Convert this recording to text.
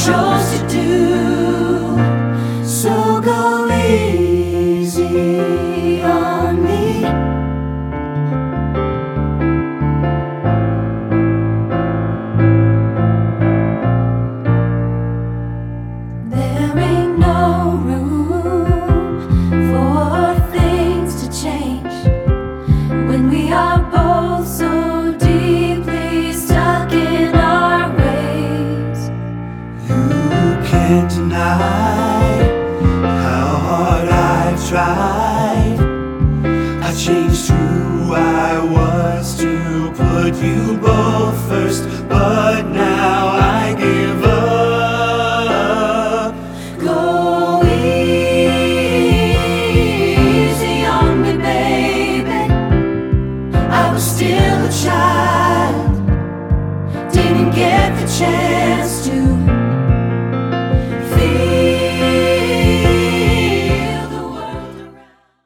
chose to do. So go easy on me. There ain't no room for things to change when we are both so deeply stuck in our ways. You can't deny how hard I've tried. I changed who I was to put you both first, but now I give up. Go easy on me, baby. I was still a child, didn't get the chance